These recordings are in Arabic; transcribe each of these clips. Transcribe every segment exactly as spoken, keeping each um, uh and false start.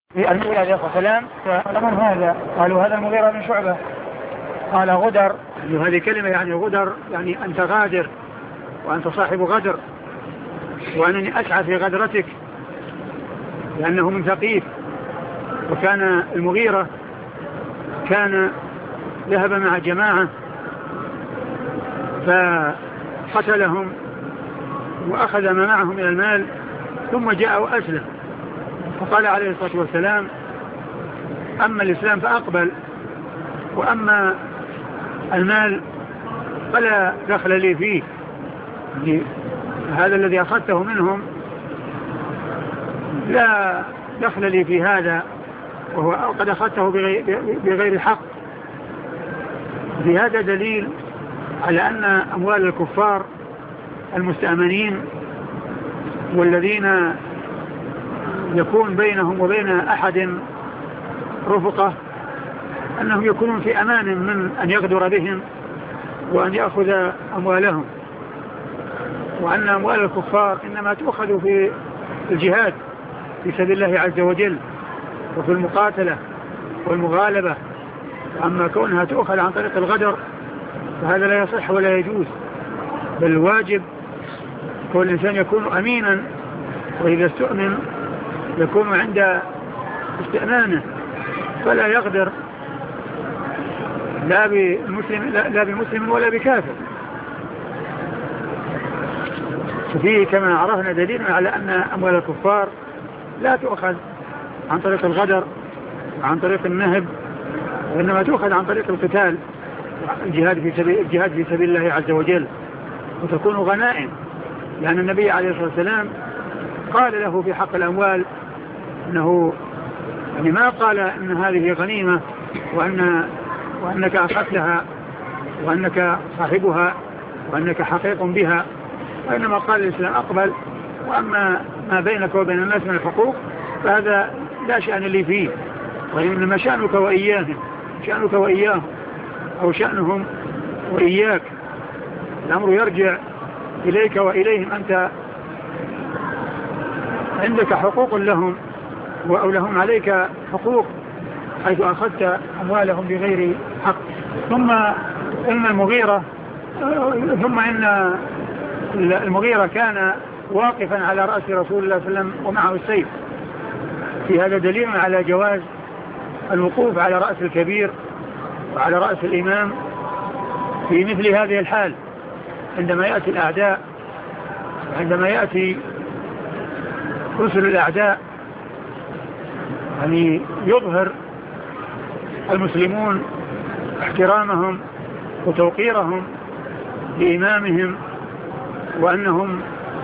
المغيرة عليه الصلاة والسلام فالأمر هذا قالوا هذا المغيرة بن شعبة قال غدر، هذه كلمة يعني غدر يعني أنت غادر وأنت صاحب غدر وأنني أسعى في غدرتك، لأنه من ثقيف. وكان المغيرة كان ذهب مع جماعة فقتلهم وأخذ ما معهم من المال ثم جاء وأسلم، فقال عليه الصلاة والسلام أما الإسلام فأقبل وأما المال فلا دخل لي فيه، هذا الذي أخذته منهم لا دخل لي في هذا وهو قد أخذته بغير حق. في هذا دليل على أن أموال الكفار المستأمنين والذين يكون بينهم وبين أحد رفقة أنهم يكونون في أمان من أن يغدر بهم وأن يأخذ أموالهم، وأن أموال الكفار إنما تؤخذ في الجهاد في سبيل الله عز وجل وفي المقاتلة والمغالبة، أما كونها تؤخذ عن طريق الغدر فهذا لا يصح ولا يجوز، بل الواجب كل إنسان يكون أمينا، وإذا استؤمن يكون عند استئمانه فلا يغدر لا بمسلم, لا بمسلم ولا بكافر. فيه كما عرفنا دليل على أن أموال الكفار لا تؤخذ عن طريق الغدر وعن طريق النهب، وإنما تؤخذ عن طريق القتال الجهاد في سبيل, الجهاد في سبيل الله عز وجل، وتكون غنائم، لأن النبي عليه الصلاة والسلام قال له في حق الأموال أنه يعني ما قال أن هذه غنيمة وأن وأنك أخذتها وأنك صاحبها وأنك حقيق بها، وإنما قال الإسلام أقبل، وأما ما بينك وبين الناس من الحقوق فهذا لا شأن لي فيه، وإنما شأنك وإياهم شأنك وإياهم أو شأنهم وإياك، الأمر يرجع إليك وإليهم، أنت عندك حقوق لهم أو لهم عليك حقوق حيث أخذت أموالهم بغير حق. ثم إن المغيرة ثم إن المغيرة كان واقفا على رأس رسول الله صلى الله عليه وسلم ومعه السيف، في هذا دليل على جواز الوقوف على رأس الكبير وعلى رأس الإمام في مثل هذه الحال، عندما يأتي الأعداء وعندما يأتي رسل الأعداء، يعني يظهر المسلمون احترامهم وتوقيرهم لإمامهم وأنهم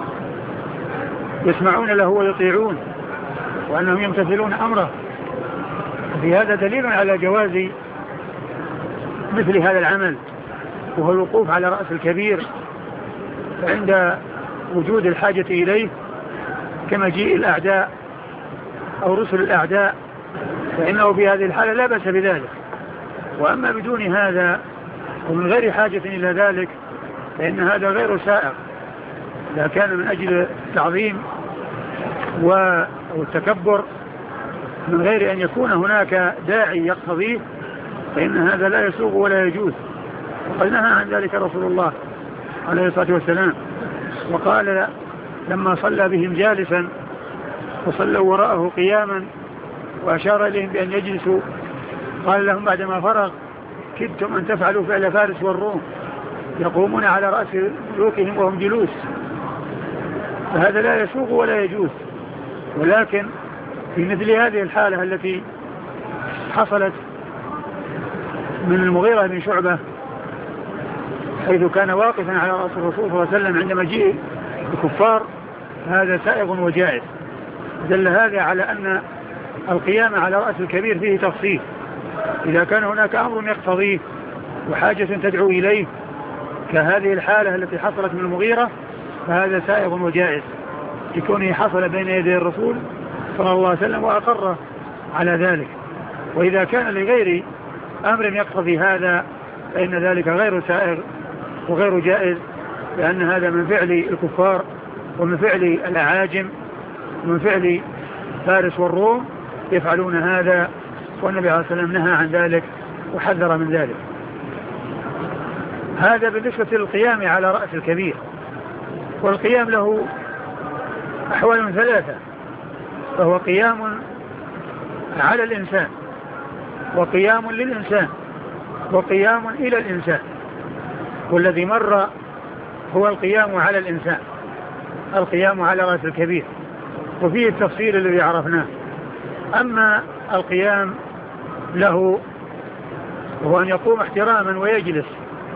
يسمعون له ويطيعون وأنهم يمتثلون أمره. في هذا دليل على جواز مثل هذا العمل، وهو الوقوف على رأس الكبير عند وجود الحاجة إليه كمجيء الأعداء أو رسل الأعداء، فإنه في هذه الحالة لا بأس بذلك. وأما بدون هذا ومن غير حاجة إلى ذلك فإن هذا غير سائغ، إذا كان من أجل التعظيم والتكبر من غير أن يكون هناك داعي يقتضيه فإن هذا لا يسوغ ولا يجوز. وقد نهى عن ذلك رسول الله عليه الصلاة والسلام، وقال لما صلى بهم جالسا وصلوا وراءه قياما وأشار إليهم بأن يجلسوا قال لهم بعدما فرغ كدتم أن تفعلوا فعل فارس والروم يقومون على رأس ملوكهم وهم جلوس، فهذا لا يسوغ ولا يجوز. ولكن في مثل هذه الحالة التي حصلت من المغيرة بن شعبة حيث كان واقفا على رأس الرسول صلى الله عليه وسلم عند مجيء الكفار، هذا سائغ وجائز. دل هذا على أن القيام على رأس الكبير فيه تفصيل، إذا كان هناك أمر يقتضيه وحاجة تدعو إليه كهذه الحالة التي حصلت من المغيرة فهذا سائغ وجائز لكونه حصل بين يدي الرسول صلى الله عليه وسلم وأقر على ذلك. وإذا كان لغير أمر يقتضي هذا فإن ذلك غير سائغ وغير جائز، لأن هذا من فعل الكفار ومن فعل الأعاجم ومن فعل فارس والروم، يفعلون هذا، والنبي عليه الصلاة والسلام نهى عن ذلك وحذر من ذلك. هذا بالنسبة للقيام على رأس الكبير. والقيام له أحوال ثلاثة، فهو قيام على الإنسان، وقيام للإنسان، وقيام إلى الإنسان. والذي مر هو القيام على الإنسان، القيام على رأس الكبير، وفيه التفصيل الذي عرفناه. أما القيام له هو أن يقوم احتراما ويجلس،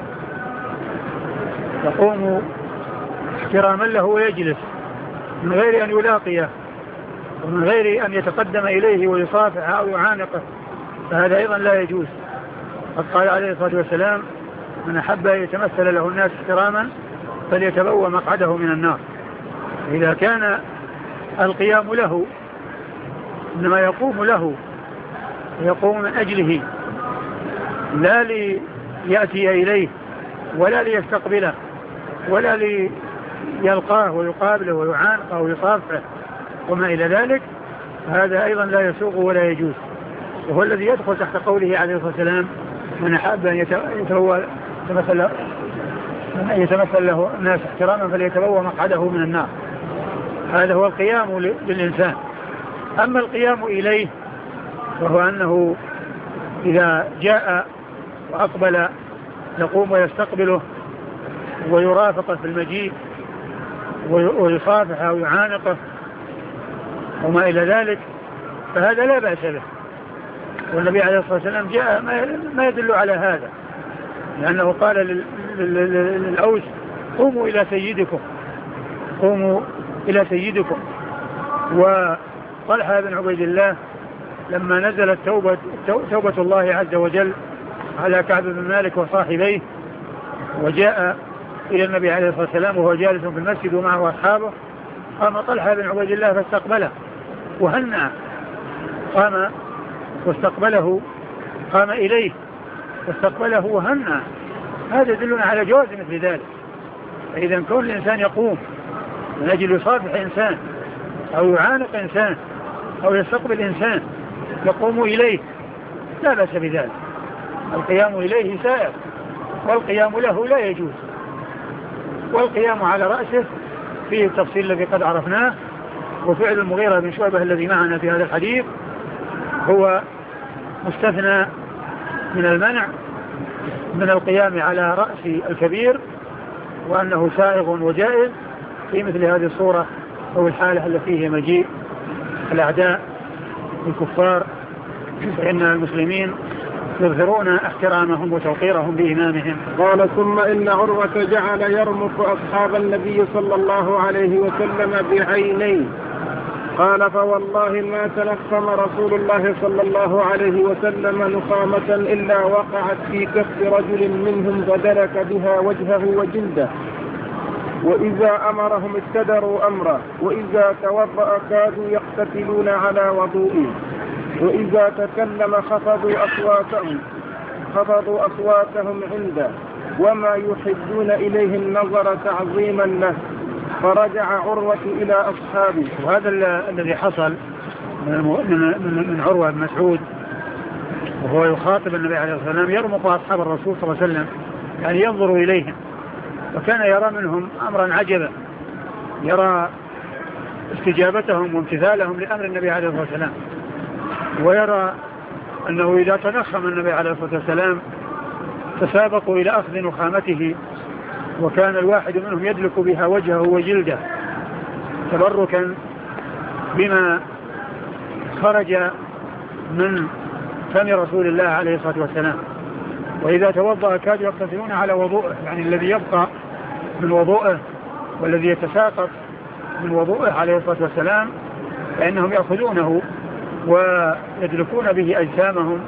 يقوم احتراما له ويجلس من غير أن يلاقيه ومن غير أن يتقدم إليه ويصافح أو يعانقه، فهذا أيضا لا يجوز. قد قال عليه الصلاة والسلام: من أحب أن يتمثل له الناس احتراما فليتبوأ مقعده من النار. إذا كان القيام له إنما يقوم له، يقوم من أجله، لا ليأتي إليه ولا ليستقبله ولا ليلقاه ويقابله ويعانقه ويصافحه وما إلى ذلك، هذا أيضا لا يسوق ولا يجوز. وهو الذي يدخل تحت قوله عليه الصلاة والسلام: من أحب أن يتمثل أن يتمثل له الناس احتراما فليتبوأ مقعده من النار. هذا هو القيام للإنسان. أما القيام إليه وهو أنه إذا جاء وأقبل يقوم ويستقبله ويرافقه في المجيء ويصافحه ويعانقه وما إلى ذلك، فهذا لا بأس به. والنبي عليه الصلاة والسلام جاء ما يدل على هذا، لأنه قال للأوس: قوموا إلى سيدكم، قوموا إلى سيدكم. وطلحة بن عبيد الله لما نزلت توبة, توبة الله عز وجل على كعب بن مالك وصاحبيه، وجاء إلى النبي عليه الصلاة والسلام وهو جالس في المسجد ومعه أصحابه، قام طلحة بن عبيد الله فاستقبله وهنأ، قام واستقبله، قام إليه واستقبله وهنأ. هذا يدلنا على جواز مثل ذلك. فإذا كون الإنسان يقوم من أجل يصافح إنسان أو يعانق إنسان أو يستقبل إنسان يقوم إليه لا بأس بذلك. القيام إليه سائر، والقيام له لا يجوز. والقيام على رأسه فيه التفصيل الذي قد عرفناه. وفعل المغيرة بن شعبة الذي معنا في هذا الحديث هو مستثنى من المنع من القيام على رأس الكبير، وأنه سائغ وجائز في مثل هذه الصورة أو الحالة التي فيه مجيء الأعداء الكفار، فإن المسلمين يظهرون احترامهم وتوقيرهم بإمامهم. قال: ثم إن عروة جعل يرمق أصحاب النبي صلى الله عليه وسلم بعينيه. قال: فوالله ما تنخم رسول الله صلى الله عليه وسلم نخامة إلا وقعت في كف رجل منهم فدلك بها وجهه وجلده، وإذا أمرهم ابتدروا أمره، وإذا توضأ كادوا يقتتلون على وضوئه، وإذا تكلم خفضوا أصواتهم خفضوا أصواتهم عنده، وما يحبون إليه النظر تعظيما له. فرجع عروة إلى أصحابه. وهذا الذي حصل من من عروة بن مسعود، وهو يخاطب النبي عليه الصلاة والسلام يرمق أصحاب الرسول صلى الله عليه وسلم، يعني ينظر إليهم، وكان يرى منهم أمرا عجبا، يرى استجابتهم وامتثالهم لأمر النبي عليه الصلاة والسلام، ويرى أنه إذا تنخم النبي عليه الصلاة والسلام تسابقوا إلى أخذ نخامته، وكان الواحد منهم يدلك بها وجهه وجلده تبركا بما خرج من فم رسول الله عليه الصلاة والسلام. وإذا توضأ كادوا يقتتلون على وضوءه، يعني الذي يبقى من وضوءه والذي يتساقط من وضوءه عليه الصلاة والسلام فإنهم يأخذونه ويدلكون به أجسامهم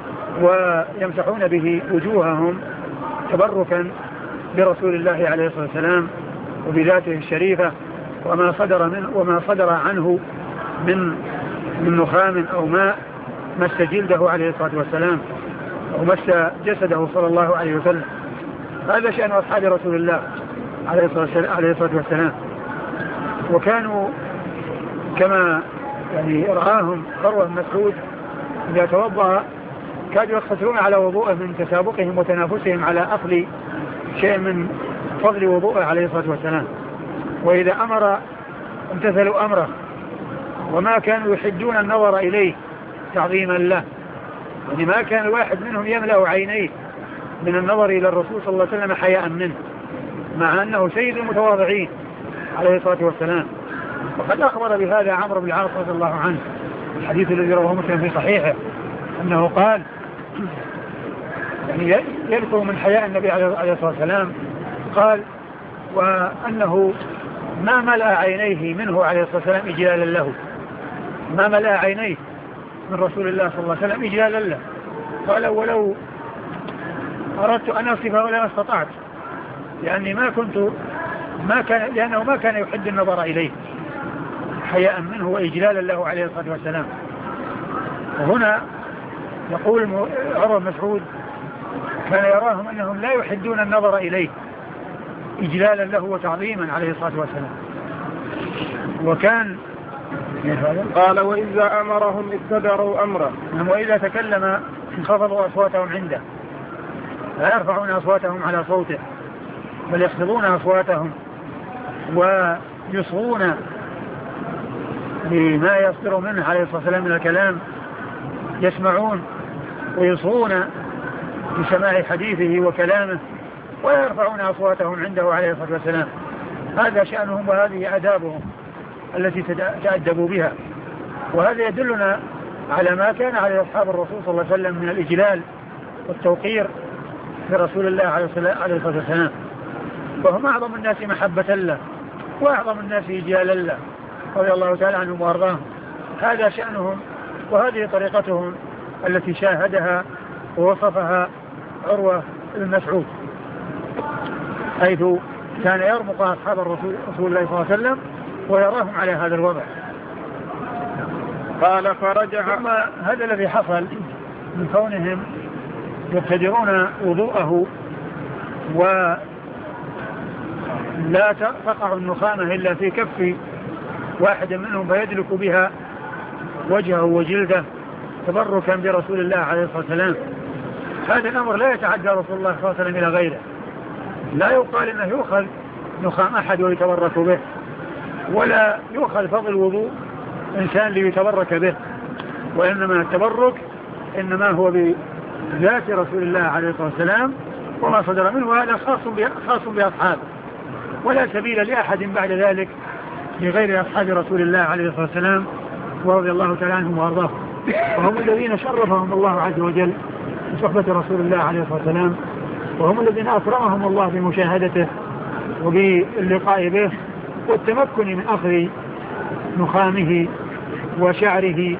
ويمسحون به وجوههم تبركا برسول الله عليه الصلاة والسلام وبذاته الشريفة، وما صدر من وما صدر عنه من من نخام أو ماء مس جلده عليه الصلاة والسلام أو مس جسده صلى الله عليه وسلم. هذا شأن أصحاب رسول الله عليه الصلاة والسلام. وكانوا كما يعني رآهم عروة بن مسعود إذا توضأ كادوا يقتصرون على وضوءه من تسابقهم وتنافسهم على أخذ شيء من فضل وضوءه عليه الصلاة والسلام. وإذا أمر امتثلوا أمره، وما كانوا يحدون النظر إليه تعظيما له، يعني ما كان الواحد منهم يملأ عينيه من النظر إلى الرسول صلى الله عليه وسلم حياء منه، مع أنه سيد المتواضعين عليه الصلاة والسلام. وقد أخبر بهذا عمرو بن العاص رضي الله عنه الحديث الذي رواه مسلم في صحيحه أنه قال يعني يذكر من حياء النبي عليه الصلاة والسلام قال وأنه ما ملأ عينيه منه عليه الصلاة والسلام إجلالا له، ما ملأ عينيه من رسول الله صلى الله عليه وسلم إجلالا له. قال ولو أردت أن أصفه ولا استطعت، لأني ما كنت ما كان لأنه ما كان يحد النظر إليه حياء منه وإجلالا له عليه الصلاة والسلام. وهنا يقول عروة بن مسعود كان يراهم أنهم لا يحدون النظر إليه إجلالا له وتعظيما عليه الصلاة والسلام. وكان قال وإذا أمرهم ابتدروا أمره، وإذا تكلم انخفضوا أصواتهم عنده، لا يرفعون أصواتهم على صوته بل يخفضون أصواتهم ويصغون لما يصدر منه عليه الصلاة والسلام من الكلام، يسمعون ويصغون بسماع حديثه وكلامه ولا يرفعون أصواتهم عنده عليه الصلاة والسلام. هذا شأنهم وهذه آدابهم التي تأدبوا بها. وهذا يدلنا على ما كان عليه أصحاب الرسول صلى الله عليه وسلم من الإجلال والتوقير لرسول الله عليه الصلاة والسلام، وهم أعظم الناس محبة له وأعظم الناس إجلالا له رضي الله تعالى عنهم وأرضاهم. هذا شأنهم وهذه طريقتهم التي شاهدها ووصفها عروة بن مسعود، حيث كان يرمق أصحاب الرسول رسول الله صلى الله عليه وسلم ويراهم على هذا الوضع. قال فرجع. ثم هذا الذي حصل من كونهم يبتدرون وضوءه ولا تقع النخامة إلا في كف واحد منهم فيدلك بها وجهه وجلده تبركا برسول الله عليه الصلاة والسلام. هذا الأمر لا يتعدى رسول الله صلى الله عليه وسلم إلى غيره، لا يقال إنه يؤخذ نخام أحد ويتبرك به، ولا يؤخذ فضل وضوء إنسان ليتبرك به، وإنما التبرك إنما هو بذات رسول الله عليه الصلاة والسلام وما صدر منه، وهذا خاص بأصحابه، ولا سبيل لأحد بعد ذلك لغير أصحاب رسول الله عليه الصلاة والسلام ورضي الله تعالى عنهم وأرضاهم. وهم الذين شرفهم الله عز وجل بصحبة رسول الله عليه الصلاة والسلام، وهم الذين أكرمهم الله بمشاهدته وباللقاء به والتمكن من أخذ نخامه وشعره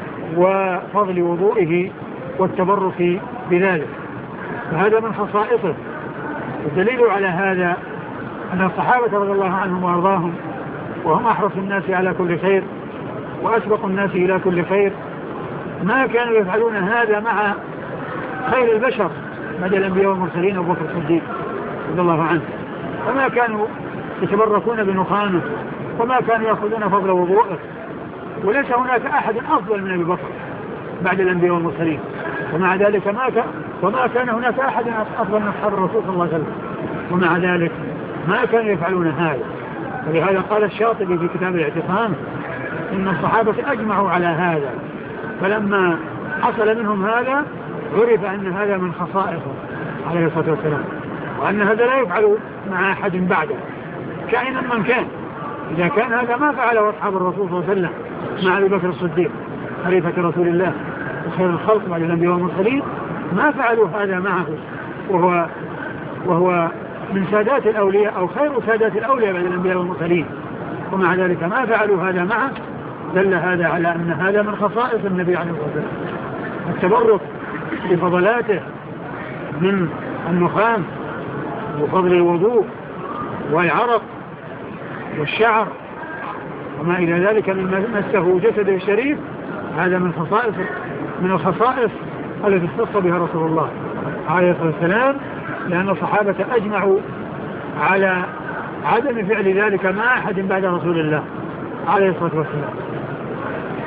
وفضل وضوئه والتبرك بذلك. فهذا من خصائصه. والدليل على هذا أن الصحابة رضي الله عنهم وأرضاهم وهم أحرص الناس على كل خير وأسبق الناس إلى كل خير ما كانوا يفعلون هذا مع خير البشر بعد الأنبياء والمرسلين أبو بكر الصديق رضي الله عنه، فما كانوا يتبركون بنخامه وما كانوا يأخذون فضل وضوءه، وليس هناك أحد أفضل من أبي بكر بعد الأنبياء والمرسلين، ومع ذلك ما كان وما كان هناك أحد أفضل من أصحاب الرسول صلى الله عليه وسلم، ومع ذلك ما كانوا يفعلون هذا. ولهذا قال الشاطبي في كتاب الاعتصام إن الصحابة أجمعوا على هذا، فلما حصل منهم هذا عرف أن هذا من خصائصه عليه الصلاة والسلام، وأن هذا لا يفعل مع أحد بعده كائنا من كان. إذا كان هذا ما فعله أصحاب الرسول صلى الله عليه وسلم مع أبي بكر الصديق خليفة رسول الله وخير الخلق بعد الأنبياء والمرسلين، ما فعلوا هذا معه، وهو وهو من سادات الأولياء أو خير سادات الأولياء بعد الأنبياء والمرسلين، ومع ذلك ما فعلوا هذا معه. دل هذا على أن هذا من خصائص النبي عليه الصلاة والسلام، التبرك بفضلاته من النخام وفضل الوضوء والعرق والشعر وما إلى ذلك من مسه جسده الشريف. هذا من خصائص من الخصائص التي اختص بها رسول الله عليه الصلاة والسلام، لأن الصحابة أجمعوا على عدم فعل ذلك مع أحد بعد رسول الله عليه الصلاة والسلام.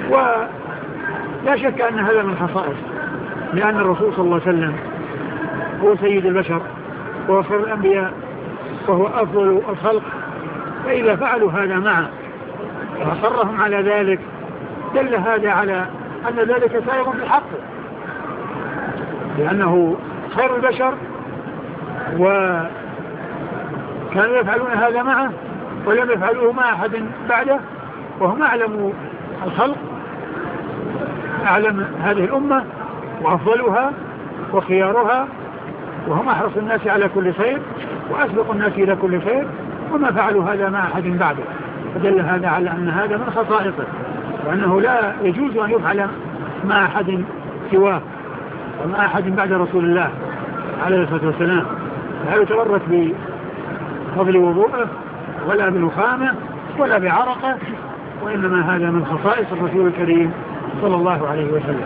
ولا شك أن هذا من خصائص، لأن الرسول صلى الله عليه وسلم هو سيد البشر وخير الأنبياء وهو أفضل الخلق، فإذا فعلوا هذا معه وأصرهم على ذلك دل هذا على أن ذلك سائغ في حقه، لأنه خير البشر وكانوا يفعلون هذا معه ولم يفعلوه مع أحد بعده، وهم أعلم الخلق، أعلم هذه الأمة وأفضلها وخيارها، وهم أحرص الناس على كل خير وأسبق الناس إلى كل خير، وما فعلوا هذا مع أحد بعده، فدل هذا على أن هذا من خصائصه، وأنه لا يجوز أن يفعل مع أحد سواه ومع أحد بعد رسول الله عليه الصلاة والسلام، لا يتورط بفضل وضوءه ولا بنخامه ولا بعرقه، وإنما هذا من خصائص الرسول الكريم صلى الله عليه وسلم.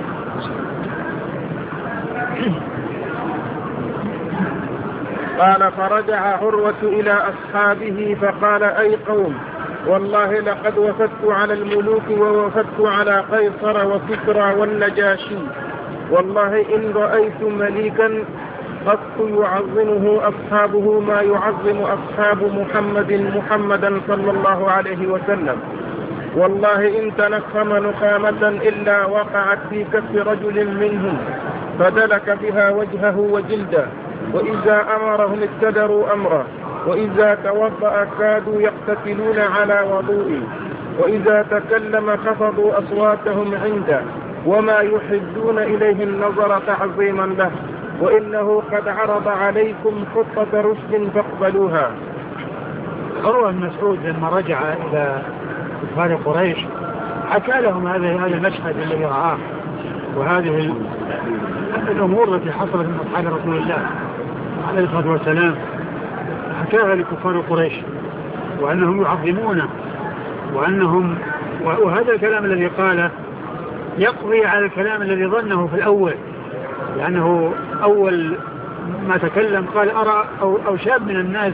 قال فرجع عروة إلى أصحابه فقال أي قوم والله لقد وفدت على الملوك ووفدت على قيصر وكسرى والنجاشي، والله إن رأيت مليكا قط يعظمه أصحابه ما يعظم أصحاب محمد محمدا صلى الله عليه وسلم، والله إن تنخم نخامة إلا وقعت في كف رجل منهم فدلك بها وجهه وجلده، وإذا أمرهم ابتدروا أمره، وإذا توضأ كادوا يقتتلون على وضوئه، وإذا تكلم خفضوا أصواتهم عنده، وما يحدون إليه النظر تعظيما له، وإنه قد عرض عليكم خطة رشد فاقبلوها. عروة بن مسعود لما رجع إلى كفار قريش حكى لهم هذا هذا المشهد الذي رآه وهذه الأمور التي حصلت من أصحاب رسول الله عليه الصلاة والسلام، حكاها لكفار قريش وأنهم يعظمونه، وأنهم وهذا الكلام الذي قاله يقضي على الكلام الذي ظنه في الأول، لأنه أول ما تكلم قال أرى أو, أو شاب من الناس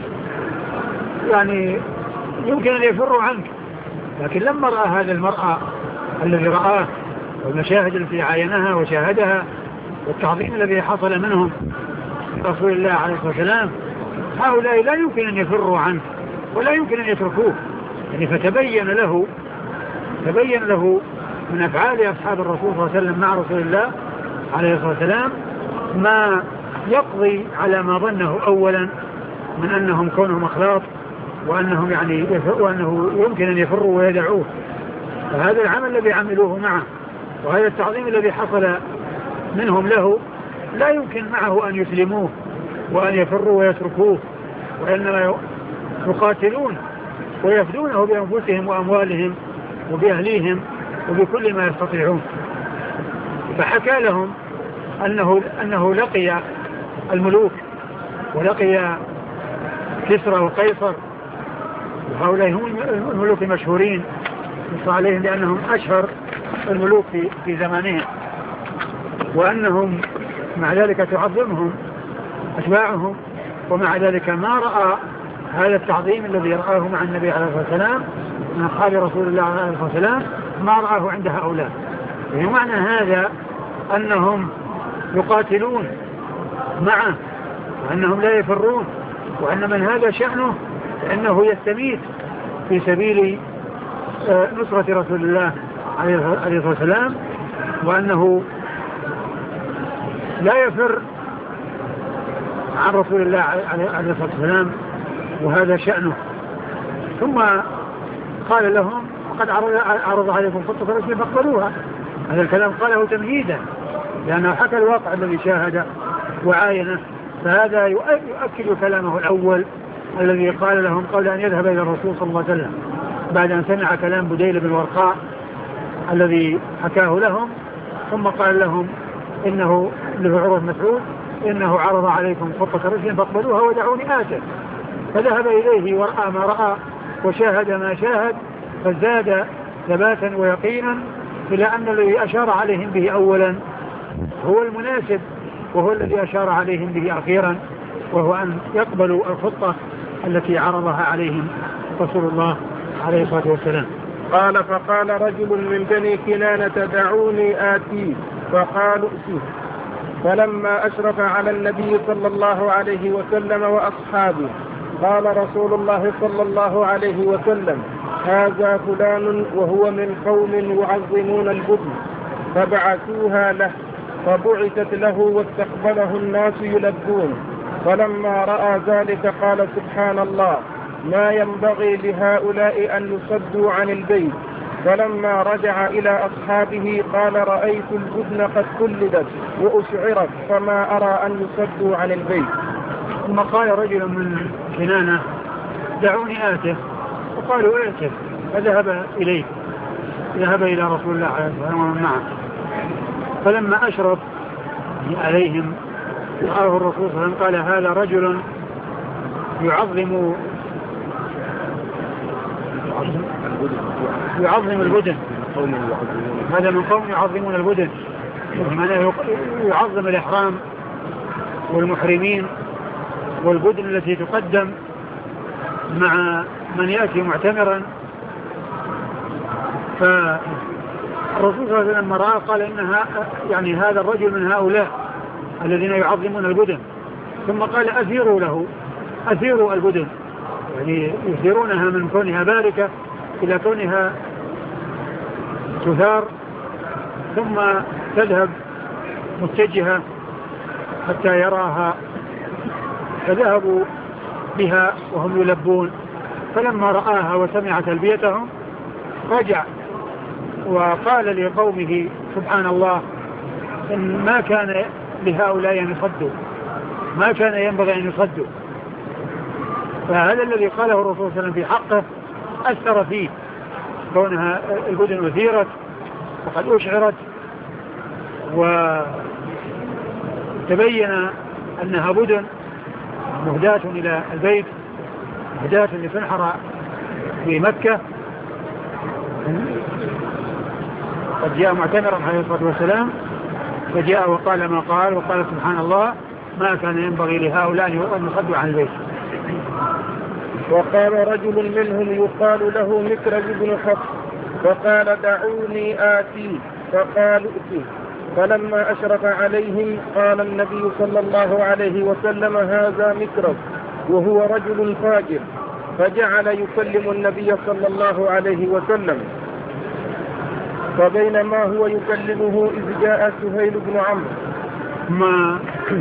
يعني يمكن أن يفروا عنك، لكن لما رأى هذا المرأة الذي رآه والمشاهد التي عاينها وشاهدها والتعظيم الذي حصل منهم رسول الله عليه الصلاة والسلام، هؤلاء لا يمكن أن يفروا عنه ولا يمكن أن يتركوه، يعني فتبين له تبين له من أفعال أصحاب الرسول صلى الله عليه وسلم مع رسول الله عليه الصلاة والسلام ما يقضي على ما ظنه أولا من أنهم كونهم أخلاط وأنهم يعني وأنه يمكن أن يفروا ويدعوه. فهذا العمل الذي عملوه معه وهذا التعظيم الذي حصل منهم له لا يمكن معه أن يسلموه وأن يفروا ويتركوه، وإنما يقاتلون ويفدونه بأنفسهم وأموالهم وبأهليهم وبكل ما يستطيعون. فحكى لهم أنه, أنه لقي الملوك ولقي كسرى وقيصر، وهؤلاء هم الملوك المشهورين نص عليهم لأنهم أشهر الملوك في, في زمانهم، وأنهم مع ذلك تعظمهم أتباعهم، ومع ذلك ما رأى هذا التعظيم الذي رآه مع النبي عليه الصلاة والسلام من أصحاب رسول الله عليه الصلاة والسلام ما رآه عند هؤلاء. يعني معنى هذا أنهم يقاتلون معه وأنهم لا يفرون، وأن من هذا شأنه فإنه يستميت في سبيل نصرة رسول الله عليه الصلاة والسلام، وأنه لا يفر عن رسول الله عليه الصلاة والسلام، وهذا شأنه. ثم قال لهم وقد عرض عليكم خطة رشد فاقبلوها. هذا الكلام قاله تمهيدا لأنه حكى الواقع الذي شاهده وعاينه، فهذا يؤكد كلامه الأول الذي قال لهم قبل أن يذهب إلى الرسول صلى الله عليه وسلم بعد أن سمع كلام بديل بن ورقاء الذي حكاه لهم، ثم قال لهم إنه له عروة مسعود إنه عرض عليكم خطة رشد فاقبلوها ودعوني آتي. فذهب إليه ورأى ما رأى وشاهد ما شاهد، فزاد ثباتا ويقينا إلى أن الذي أشار عليهم به أولا هو المناسب وهو الذي أشار عليهم به أخيرا، وهو أن يقبلوا الخطة التي عرضها عليهم رسول الله عليه الصلاة والسلام. قال فقال رجل من بني كنانة دعوني آتي، فقالوا ائتوا. فلما أشرف على النبي صلى الله عليه وسلم وأصحابه قال رسول الله صلى الله عليه وسلم هذا فلان وهو من قوم يعظمون البدن، فبعثوها له، فبعثت له واستقبله الناس يلبون. فلما رأى ذلك قال سبحان الله ما ينبغي لهؤلاء أن يصدوا عن البيت. فلما رجع إلى أصحابه قال رأيت البدن قد قلدت وأشعرت فما أرى أن يصدوا عن البيت. ثم قال رجل من كنانة دعوني آته، وقالوا ائته، فذهب إليه ذهب إلى رسول الله عليه الصلاة والسلام معه. فلما أشرف عليهم رآه الرسول صلى الله عليه وسلم قال هذا رجل يعظم يعظم البدن، هذا من قوم يعظمون البدن، يعظم الإحرام والمحرمين والبدن التي تقدم مع من يأتي معتمرا. فالرسول صلى الله عليه وسلم لما رأى قال إنها يعني هذا الرجل من هؤلاء الذين يعظمون البدن. ثم قال أثيروا له أثيروا البدن، يعني يثيرونها من كونها باركة إلى كونها تثار ثم تذهب متجهة حتى يراها. فذهبوا بها وهم يلبون. فلما رآها وسمع تلبيتهم رجع وقال لقومه سبحان الله إن ما كان لهؤلاء أن يصدوا، ما كان ينبغي أن يصدوا. فهذا الذي قاله الرسول صلى الله عليه وسلم في حقه أثر فيه، كونها البدن أثيرت وقد أشعرت وتبين أنها بدن مهداة إلى البيت، مهداة لتنحر في مكة. قد جاء معتمرا عليه الصلاة والسلام فجاء وقال ما قال، وقال سبحان الله ما كان ينبغي لهؤلاء أن يصدوا عن البيت. وقال رجل منهم يقال له مكرز بن حفص فقال دعوني آتي، فقالوا ائتوا. فلما أشرف عليهم قال النبي صلى الله عليه وسلم هذا مكرز وهو رجل فاجر، فجعل يكلم النبي صلى الله عليه وسلم. فبينما هو يكلمه إذ جاء سهيل بن عمرو ما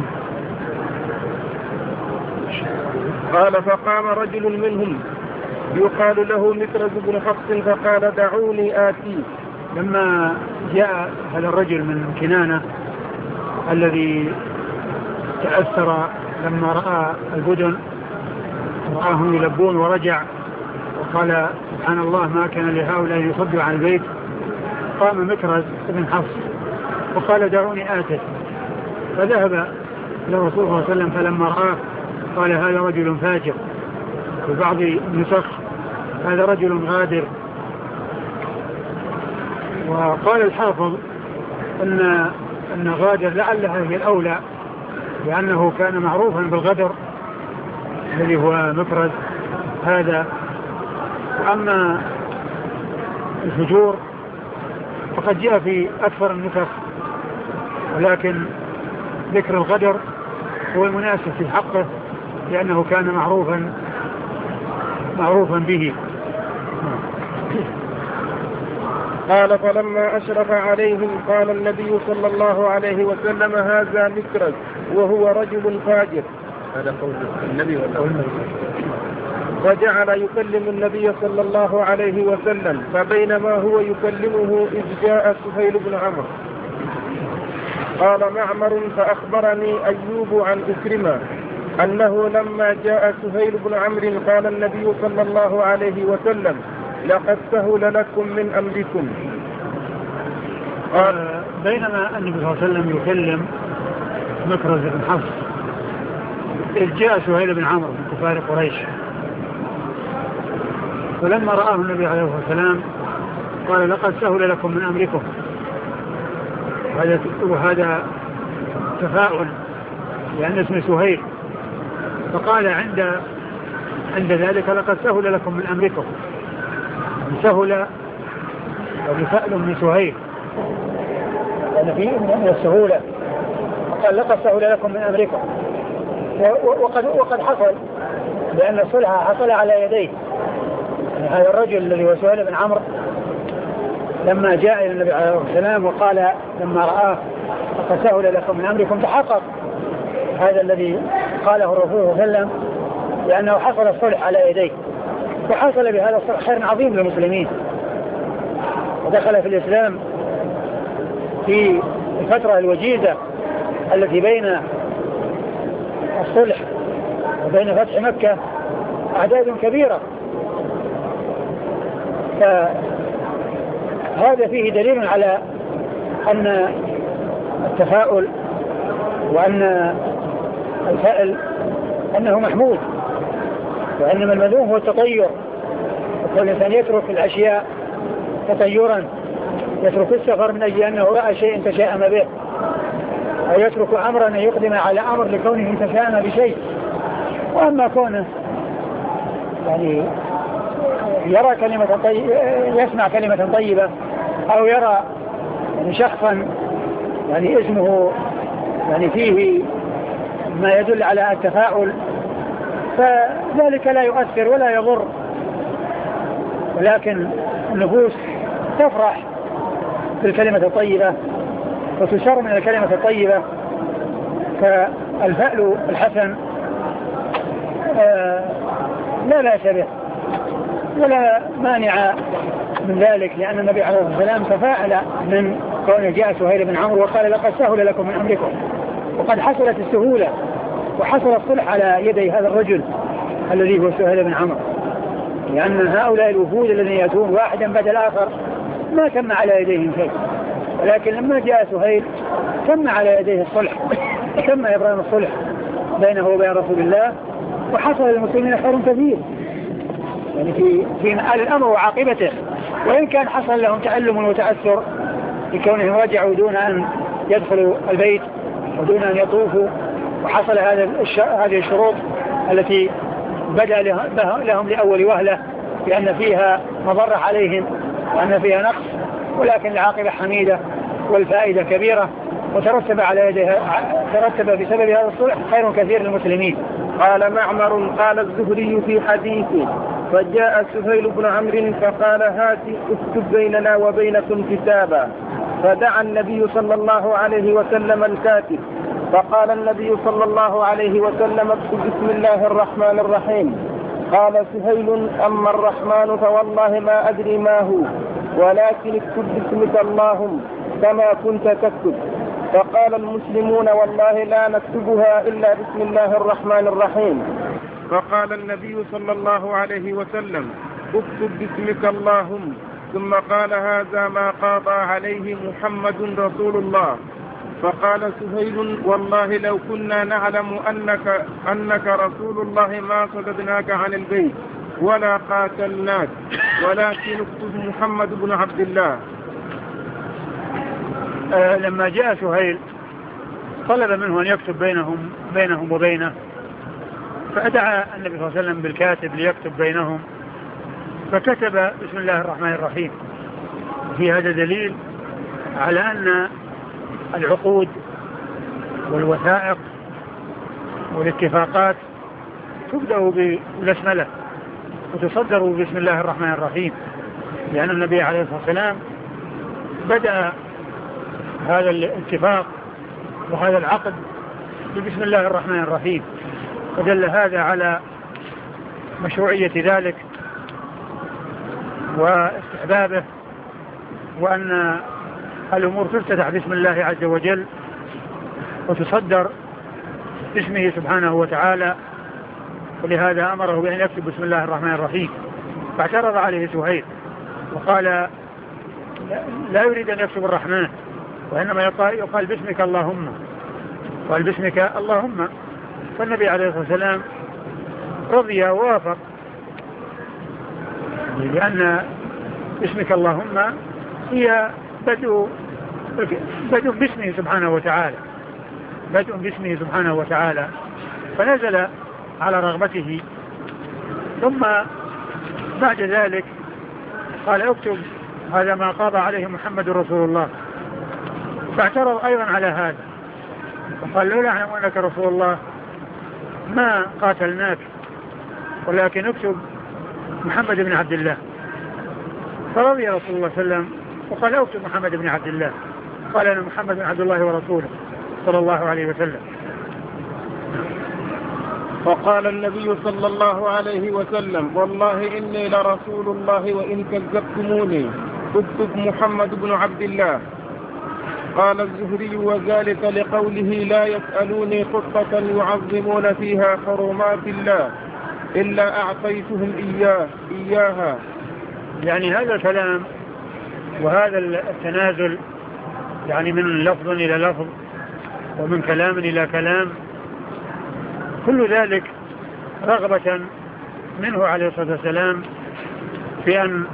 قال فقام رجل منهم يقال له مكرز بن حفص فقال دعوني آتي. لما جاء هذا الرجل من كنانة الذي تأثر لما رأى البدن رآهم يلبون ورجع وقال سبحان الله ما كان لهؤلاء يصدوا عن البيت، قام مكرز بن حفص وقال دعوني آته. فذهب إلى الرسول صلى الله عليه وسلم فلما رآه قال هذا رجل فاجر، في بعض النسخ هذا رجل غادر. وقال الحافظ أن أن غادر لعلها هي الأولى لأنه كان معروفا بالغدر الذي هو مكرز هذا. وأما الفجور فقد جاء في أكثر النسخ، ولكن ذكر الغدر هو المناسب في حقه لأنه كان معروفا معروفا به. قال فلما أشرف عليهم قال النبي صلى الله عليه وسلم هذا مكرز وهو رجل فاجر. هذا قول النبي والأولى. وجعل يكلم النبي صلى الله عليه وسلم. فبينما هو يكلمه إذ جاء سهيل بن عمرو. قال معمر فأخبرني أيوب عن إكرمة أنه لما جاء سهيل بن عمرو قال النبي صلى الله عليه وسلم لقد سهل لكم من أمركم. قال بينما النبي صلى الله عليه وسلم يكلم مكرز بن حفص إذ جاء سهيل بن عمرو من كفار قريش. فلما رآه النبي عليه الصلاة والسلام قال لقد سهل لكم من أمركم، وهذا تفاؤل لأن اسمه سهيل. فقال عند عند ذلك لقد سهل لكم من أمركم، سهل يعني فأل من سهيل يعني في من السهولة. قال لقد سهل لكم من أمركم. وقد, وقد حصل لأن الصلح حصل على يديه. يعني هذا الرجل الذي هو سهيل بن عمرو لما جاء إلى النبي عليه الصلاة والسلام وقال لما رآه لقد سهل لكم من أمركم تحقق هذا الذي قاله الرسول صلى الله عليه وسلم لأنه حصل الصلح على يديه. وحصل بهذا الصلح خير عظيم للمسلمين ودخل في الإسلام في الفترة الوجيزة التي بين الصلح وبين فتح مكة أعداد كبيرة. فهذا فيه دليل على أن التفاؤل وأن الفائل أنه محمود وأنما المذموم هو التطير. والإنسان يترك الأشياء تطيرا يترك السفر من أجل أنه رأى شيء تشاءم به أو يترك أمرا أن يقدم على أمر لكونه تشاءم بشيء. وأما كونه يعني يرى كلمة طيبة يسمع كلمة طيبة أو يرى يعني شخصا يعني اسمه يعني فيه ما يدل على التفاؤل فذلك لا يؤثر ولا يضر. ولكن النفوس تفرح بالكلمة الطيبة وتشر من الكلمة الطيبة. فالفأل الحسن آه لا بأس به ولا مانع من ذلك لأن النبي عليه الصلاة والسلام تفاعل من كونه جاء سهيل بن عمرو وقال لقد سهل لكم من أمركم. وقد حصلت السهولة وحصل الصلح على يدي هذا الرجل الذي هو سهيل بن عمرو لأن هؤلاء الوفود الذين يأتون واحدا بعد الآخر ما تم على يديهم شيء. ولكن لما جاء سهيل تم على يديه الصلح تم إبرام الصلح بينه وبين رسول الله وحصل للمسلمين خير كثير يعني في في مآل الأمر وعاقبته. وإن كان حصل لهم تألم وتأثر لكونهم رجعوا دون أن يدخلوا البيت ودون أن يطوفوا وحصل هذا هذه الشروط التي بدأ لهم لأول وهلة لأن فيها مضرة عليهم وأن فيها نقص. ولكن العاقبة حميدة والفائدة كبيرة وترتب على يدها ترتب بسبب هذا الصلح خير كثير للمسلمين. قال معمر قال الزهري في حديثه فجاء سهيل بن عمرو فقال هات اكتب بيننا وبينكم كتابا فدعا النبي صلى الله عليه وسلم الكاتب فقال النبي صلى الله عليه وسلم اكتب بسم الله الرحمن الرحيم. قال سهيل أما الرحمن فوالله ما أدري ما هو ولكن اكتب باسمك اللهم كما كنت تكتب. فقال المسلمون والله لا نكتبها إلا بسم الله الرحمن الرحيم. فقال النبي صلى الله عليه وسلم اكتب باسمك اللهم ثم قال هذا ما قاضى عليه محمد رسول الله. فقال سهيل والله لو كنا نعلم أنك, أنك رسول الله ما صددناك عن البيت ولا قاتلناك ولكن اكتب محمد بن عبد الله. آه لما جاء سهيل طلب منه أن يكتب بينهم, بينهم وبينه فأدعى النبي صلى الله عليه وسلم بالكاتب ليكتب بينهم فكتب بسم الله الرحمن الرحيم. في هذا دليل على أن العقود والوثائق والاتفاقات تبدأ بالبسملة وتصدر بسم الله الرحمن الرحيم لأن النبي عليه الصلاة والسلام بدأ هذا الاتفاق وهذا العقد بسم الله الرحمن الرحيم. فدل هذا على مشروعية ذلك واستحبابه وأن الأمور تفتتح بسم الله عز وجل وتصدر باسمه سبحانه وتعالى. ولهذا أمره بأن يكتب بسم الله الرحمن الرحيم. فاعترض عليه سهيل وقال لا يريد أن يكتب الرحمن وإنما يقال, يقال باسمك اللهم قال باسمك اللهم. فالنبي عليه الصلاة والسلام رضي ووافق لأن باسمك اللهم هي بدء بدء باسمه سبحانه وتعالى بدء باسمه سبحانه وتعالى فنزل على رغبته. ثم بعد ذلك قال اكتب هذا ما قضى عليه محمد رسول الله. فاعترض أيضا على هذا وقال لولا نعلم أنك رسول الله ما قاتلناك ولكن اكتب محمد بن عبد الله. فرضي رسول الله صلى الله عليه وسلم وقال اكتب محمد بن عبد الله. قال أنا محمد بن عبد الله ورسوله صلى الله عليه وسلم. وقال النبي صلى الله عليه وسلم والله إني لرسول الله وإن كذبتموني اكتب محمد بن عبد الله. قال الزهري وذلك لقوله لا يسألوني خطة يعظمون فيها حرمات الله إلا أعطيتهم إياه إياها. يعني هذا الكلام وهذا التنازل يعني من لفظ إلى لفظ ومن كلام إلى كلام كل ذلك رغبة منه عليه الصلاة والسلام في أن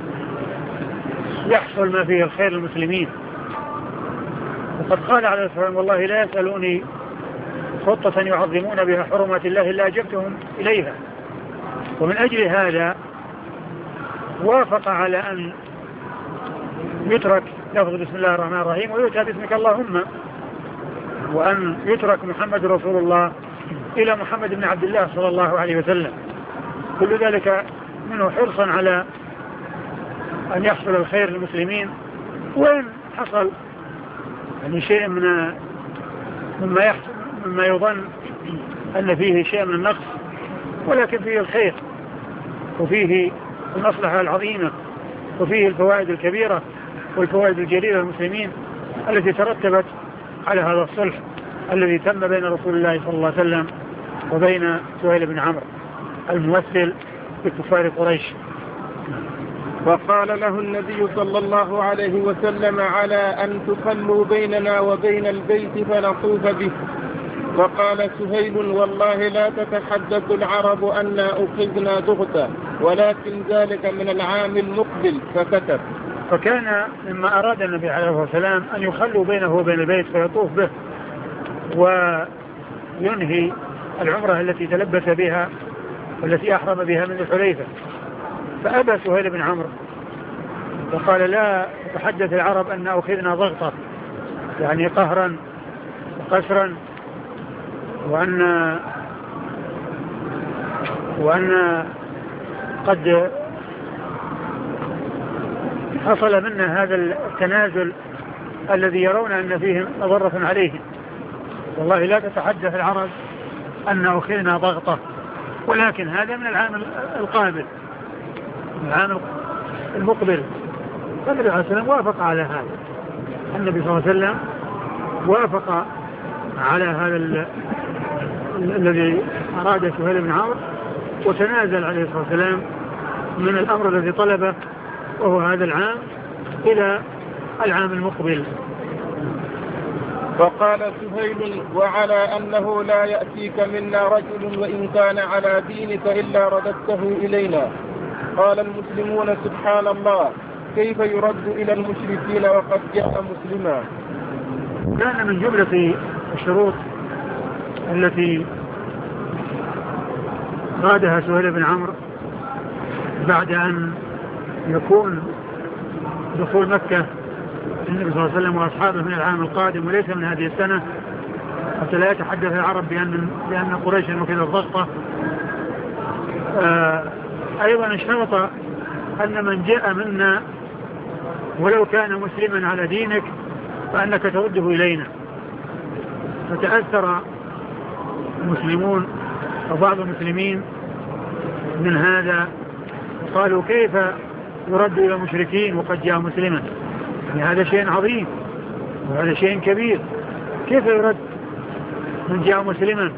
يحصل ما فيه الخير للمسلمين. وقد قال عليه الصلاة والسلام والله لا يسألوني خطة يعظمون بها حرمات الله إلا أجبتهم إليها. ومن أجل هذا وافق على أن يترك لفظ بسم الله الرحمن الرحيم ويؤتى باسمك اللهم وأن يترك محمد رسول الله إلى محمد بن عبد الله صلى الله عليه وسلم. كل ذلك منه حرصا على أن يحصل الخير للمسلمين وإن حصل يعني شيء من مما يحصل مما يظن أن فيه شيء من النقص ولكن فيه الخير وفيه المصلحة العظيمة وفيه الفوائد الكبيرة والفوائد الجليلة للمسلمين التي ترتبت على هذا الصلح الذي تم بين رسول الله صلى الله عليه وسلم وبين سهيل بن عمرو الممثل بكفار قريش. وقال له النبي صلى الله عليه وسلم على أن تخلوا بيننا وبين البيت فنطوف به. وقال سهيل والله لا تتحدث العرب أن أخذنا ضغطا ولكن ذلك من العام المقبل. فكتب. فكان مما أراد النبي عليه الصلاة والسلام أن يخلوا بينه وبين البيت فيطوف به وينهي العمرة التي تلبس بها والتي أحرم بها من الحليفة. فأبى سهيل بن عمرو وقال لا تتحدث العرب أن أخذنا ضغطة يعني قهرا وقسرا وأن وأن قد حصل منا هذا التنازل الذي يرون أن فيه مضرة عليهم. والله لا تتحدث العرب أن أخذنا ضغطة ولكن هذا من العام القابل من العام المقبل. فالنبي عليه السلام وافق على هذا. النبي صلى الله عليه وسلم وافق على هذا الذي أراد سهيل بن عمرو وتنازل عليه الصلاة والسلام من الأمر الذي طلبه وهو هذا العام إلى العام المقبل. وقال سهيل وعلى أنه لا يأتيك منا رجل وإن كان على دينك إلا رددته إلينا. قال المسلمون سبحان الله كيف يرد إلى المشركين وقد جاء مسلما. كان من جملة الشروط التي رادها سهيل بن عمرو بعد أن يكون دخول مكة النبي صلى الله عليه وسلم وأصحابه من العام القادم وليس من هذه السنة حتى لا يتحدث العرب بأن, بأن قريش وكذا الضغطة. آه أيضا اشترط أن من جاء منا ولو كان مسلما على دينك فأنك ترده إلينا. فتأثر المسلمون وبعض المسلمين من هذا وقالوا كيف يرد إلى المشركين وقد جاء مسلما. يعني هذا شيء عظيم وهذا شيء كبير. كيف يرد من جاء مسلما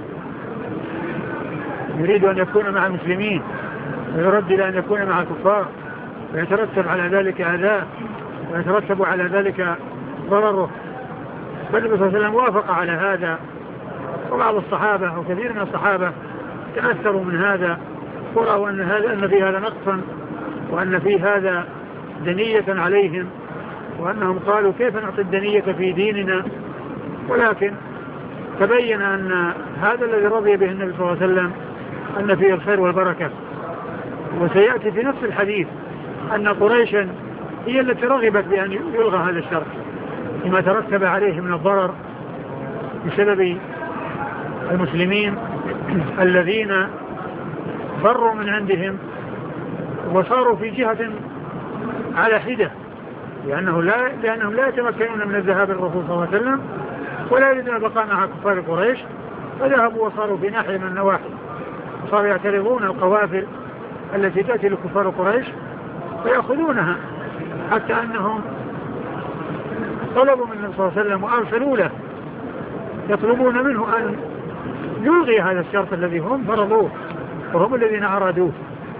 يريد أن يكون مع المسلمين ويرد إلى أن يكون مع الكفار ويترتب على ذلك أذى ويترتب على ذلك ضرره. فالنبي صلى الله عليه وسلم وافق على هذا وبعض الصحابة وكثير من الصحابة تأثروا من هذا ورأوا أن, هذا أن في هذا نقصا وأن في هذا دنية عليهم وأنهم قالوا كيف نعطي الدنية في ديننا. ولكن تبين أن هذا الذي رضي به النبي صلى الله عليه وسلم أن فيه الخير والبركة. وسيأتي في نفس الحديث أن قريشا هي التي رغبت بأن يلغى هذا الشرط لما ترتب عليه من الضرر بسبب المسلمين الذين فروا من عندهم وصاروا في جهة على حدة، لأنه لا لأنهم لا يتمكنون من الذهاب للرسول صلى الله عليه وسلم ولا يريدون البقاء مع كفار قريش، فذهبوا وصاروا في ناحية من النواحي، صاروا يعترضون القوافل التي تأتي لكفار قريش فيأخذونها، حتى أنهم طلبوا من النبي صلى الله عليه وسلم وأرسلوا له يطلبون منه أن يلغي هذا الشرط الذي هم فرضوه وهم الذين أرادوه.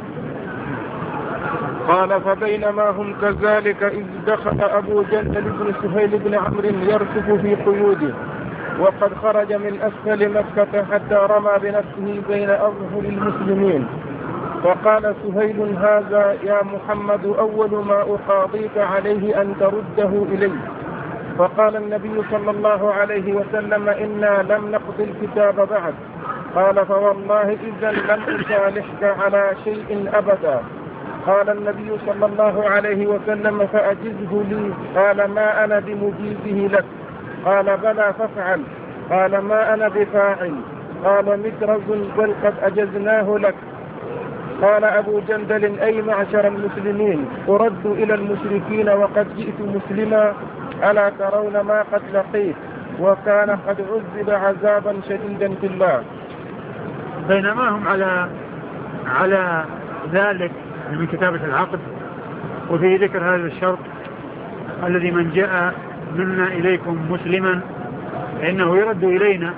قال فبينما هم كذلك إذ دخل أبو جندل بن سهيل بن عمرو يركض في قيوده وقد خرج من أسفل مكة حتى رمى بنفسه بين أظهر المسلمين، فقال سهيل هذا يا محمد أول ما أقاضيك عليه أن ترده إلي. فقال النبي صلى الله عليه وسلم إنا لم نقض الكتاب بعد. قال فوالله إذا لم أصالحك على شيء أبدا. قال النبي صلى الله عليه وسلم فأجزه لي. قال ما أنا بمجيزه لك. قال بلى فافعل. قال ما أنا بفاعل. قال مدرز بل قد أجزناه لك. قال أبو جندل أي معشر المسلمين أرد إلى المشركين وقد جئت مسلما ألا ترون ما قد لقيت وكان قد عذب عذابا شديدا في الله. بينما هم على على ذلك من كتابة العقد وفي ذكر هذا الشرط الذي من جاء منا إليكم مسلما فإنه يرد إلينا،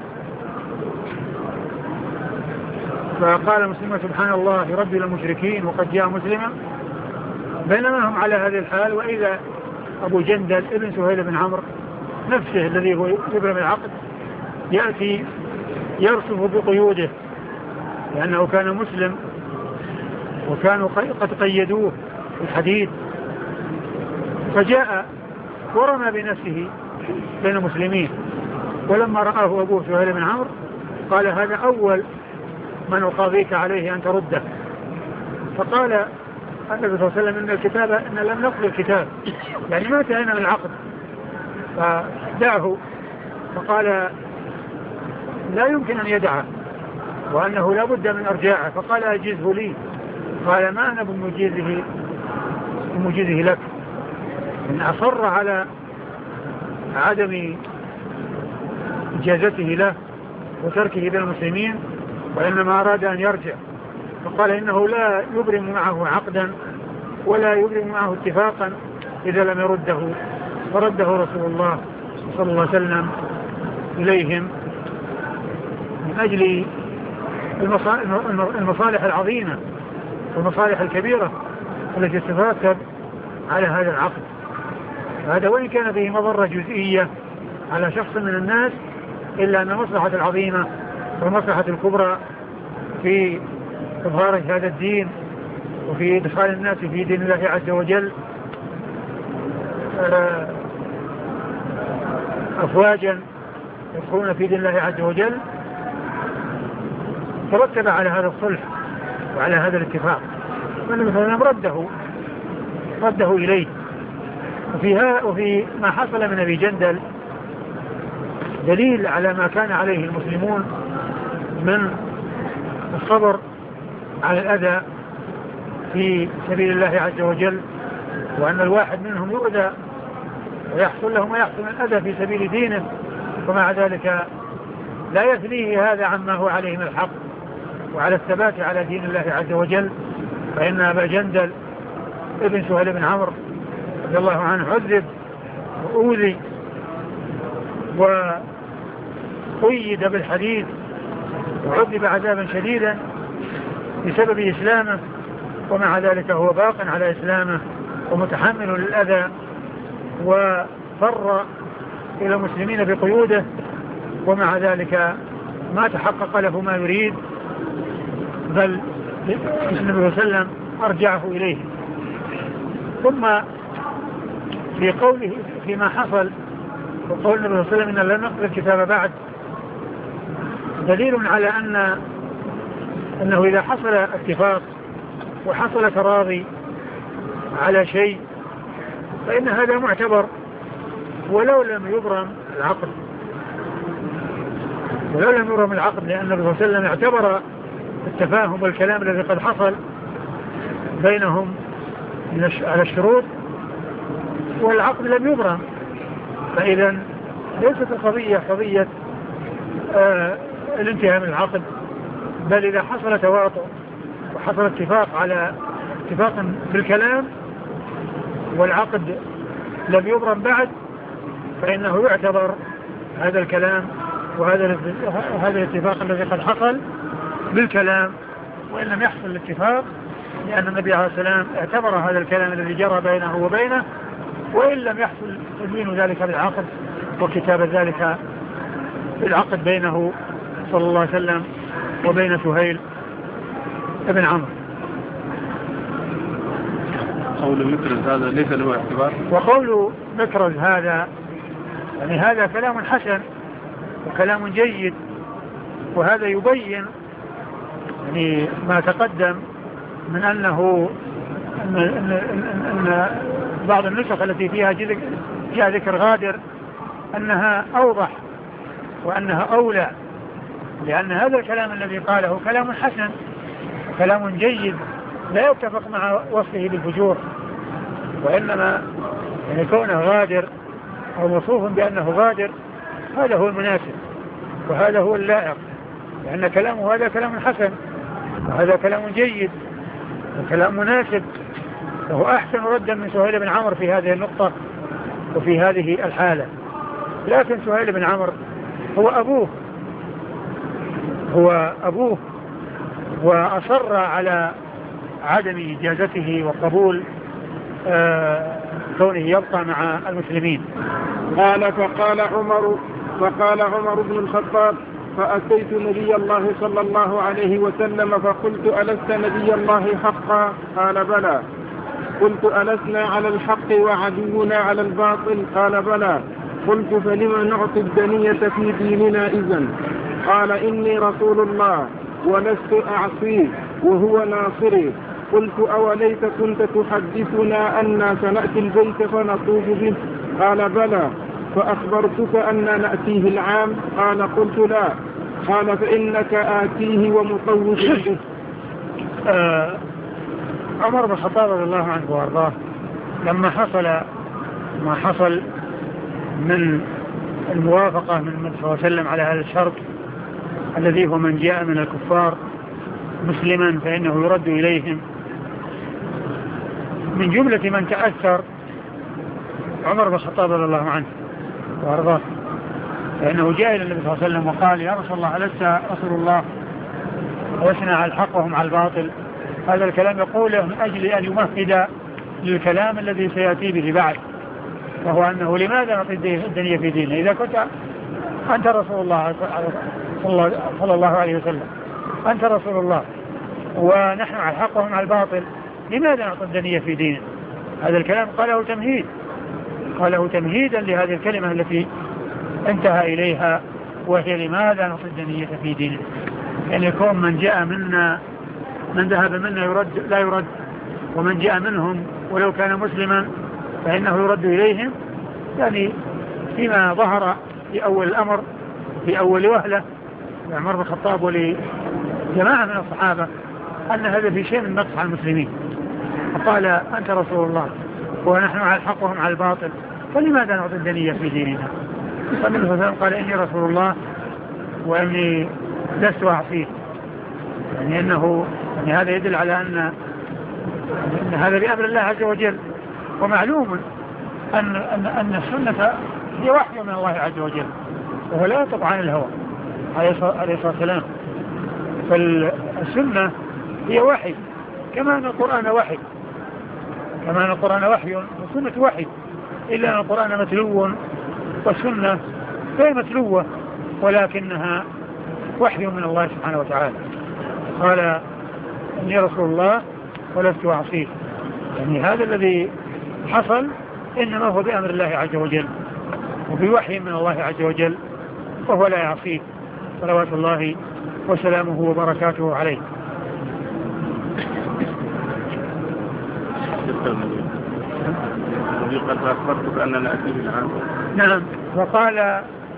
فقال مسلم سبحان الله يرد إلى المشركين وقد جاء مسلما. بينما هم على هذه الحال وإذا أبو جندل ابن سهيل بن عمرو نفسه الذي هو يبرم العقد يأتي يرصف بقيوده، لأنه كان مسلم وكانوا قد قيدوه بالحديد، فجاء ورمى بنفسه بين المسلمين. ولما رآه أبوه سهيل بن عمرو قال هذا أول من أقاضيك عليه أن ترده. فقال النبي صلى الله عليه وسلم إن الكتاب إن لم نقضي الكتاب، يعني ما انتهينا من العقد، فدعه. فقال لا يمكن أن يدعه وأنه لا بد من أرجاعه، فقال أجزه لي. قال ما أنا بمجيزه بمجيزه لك، إن أصر على عدم إجازته له وتركه بين المسلمين وإنما أراد أن يرجع. فقال إنه لا يبرم معه عقدا ولا يبرم معه اتفاقا إذا لم يرده، فرده رسول الله صلى الله عليه وسلم إليهم من أجل المصالح العظيمة والمصالح الكبيرة التي تترتب على هذا العقد. هذا وإن كان فيه مضرة جزئية على شخص من الناس إلا أن المصلحة العظيمة والمصلحة الكبرى في إظهار هذا الدين وفي إدخال الناس في دين الله عز وجل أفواجا يدخلون في دين الله عز وجل، ترتب على هذا الصلح وعلى هذا الاتفاق، فالنبي صلى الله عليه وسلم رده رده إليه. وفيها وفي ما حصل من أبي جندل دليل على ما كان عليه المسلمون من الصبر على الأذى في سبيل الله عز وجل، وأن الواحد منهم يؤذى ويحصل له ما يحصل من الأذى في سبيل دينه، ومع ذلك لا يثنيه هذا عما هو عليه من الحق وعلى الثبات على دين الله عز وجل. فإن أبا جندل ابن سهيل بن عمرو رضي الله عنه عذب وأوذي وقيد بالحديد وعذب عذابا شديدا بسبب إسلامه، ومع ذلك هو باق على إسلامه ومتحمل للأذى، وفر إلى المسلمين بقيوده، ومع ذلك ما تحقق له ما يريد، بل النبي صلى الله عليه وسلم أرجعه إليه. ثم في قوله فيما حصل وقول النبي صلى الله عليه وسلم إن لم نقضي الكتاب بعد دليل على أن أنه إذا حصل اتفاق وحصل تراضي على شيء فإن هذا معتبر ولو لم يبرم العقد، ولو لم يبرم العقد، لأن الرسول صلى الله عليه وسلم اعتبر التفاهم والكلام الذي قد حصل بينهم على الشروط والعقد لم يبرم. فإذا ليست القضية قضية آه الانتهاء من العقد، بل إذا حصل تواطؤ وحصل اتفاق على اتفاق بالكلام والعقد لم يبرم بعد، فإنه يعتبر هذا الكلام وهذا هذا الاتفاق الذي قد حصل بالكلام، وإن لم يحصل الاتفاق، لأن النبي عليه الصلاة والسلام اعتبر هذا الكلام الذي جرى بينه وبينه، وإن لم يحصل تدوين ذلك بالعقد وكتابة ذلك بالعقد بينه صلى الله عليه وسلم وبين سهيل ابن عمرو. قول مكرز هذا ليس له اعتبار. وقول مكرز هذا يعني هذا كلام حسن وكلام جيد، وهذا يبين يعني ما تقدم من أنه أن, أن, أن, أن بعض النسخ التي فيها جاء ذكر غادر أنها أوضح وأنها أولى، لأن هذا الكلام الذي قاله كلام حسن كلام جيد لا يتفق مع وصفه بالفجور، وإنما يعني كونه غادر أو موصوف بأنه غادر هذا هو المناسب وهذا هو اللائق، لأن كلامه هذا كلام حسن وهذا كلام جيد وكلام مناسب، فهو أحسن ردا من سهيل بن عمرو في هذه النقطة وفي هذه الحالة. لكن سهيل بن عمرو هو أبوه هو أبوه وأصر على عدم إجازته وقبول آه كونه يبقى مع المسلمين. قال فقال عمر فقال عمر بن الخطاب فأتيت نبي الله صلى الله عليه وسلم فقلت ألست نبي الله حقا؟ قال بلى. قلت ألسنا على الحق وعدونا على الباطل؟ قال بلى. قلت فلما نعطي الدنية في ديننا إذن؟ قال إني رسول الله ولست أعصيه وهو ناصري. قلت أوليس كنت تحدثنا أننا سنأتي البيت فنطوف به؟ قال بلى. فأخبرتك أننا نأتيه العام؟ قال قلت لا. قال فإنك آتيه ومطوف به. آه عمر بن الخطاب رضي الله عنه وارضاه لما حصل ما حصل من الموافقة من النبي صلى الله عليه وسلم على هذا الشرط الذي هو من جاء من الكفار مسلما فإنه يرد إليهم، من جملة من تأثر عمر بن الخطاب رضي الله عنه وارضاه، فإنه جاء إلى النبي صلى الله عليه وسلم وقال يا رسول الله ألست رسول الله ولسنا على الحق وهم على الباطل؟ هذا الكلام يقوله من أجل أن يمهد للكلام الذي سيأتي به بعد، وهو أنه لماذا نعطي الدنيا في دينه إذا كنت أنت رسول الله صلى الله عليه وسلم، أنت رسول الله ونحن على الحق وهم على الباطل، لماذا نعطي الدنيا في دينه؟ هذا الكلام قاله تمهيد قاله تمهيدا لهذه الكلمة التي انتهى إليها، وهي لماذا نعطي الدنيا في دينه؟ يعني يكون من جاء منا من ذهب منا يرد لا يرد، ومن جاء منهم ولو كان مسلما فإنه يرد إليهم، يعني فيما ظهر في أول الأمر في أول وهلة لعمر بن الخطاب ولجماعة من الصحابة أن هذا في شيء من نقص على المسلمين، فقال أنت رسول الله ونحن على الحق وهم على الباطل، فلماذا نعطي الدنيا في ديننا؟ فالنبي صلى الله عليه وسلم قال إني رسول الله وإني لست أعصيه، يعني أنه يعني هذا يدل على أن, أن هذا بأمر الله عز وجل، ومعلوم أن, أن, أن السنة هي وحي من الله عز وجل وهو لا يطبع عن الهوى عليه الصلاة والسلام، فالسنة هي وحي كما أن القرآن وحي كما أن القرآن وحي والسنة وحي، إلا أن القرآن متلو والسنة غير متلوة ولكنها وحي من الله سبحانه وتعالى. قال إني رسول الله ولست أعصيه، يعني هذا الذي حصل إنما هو بأمر الله عز وجل وبوحي من الله عز وجل، وهو لا يعصيه صلوات الله وسلامه وبركاته عليه. الذي قال فأخبرتك أننا نأتيه العام. نعم. وقال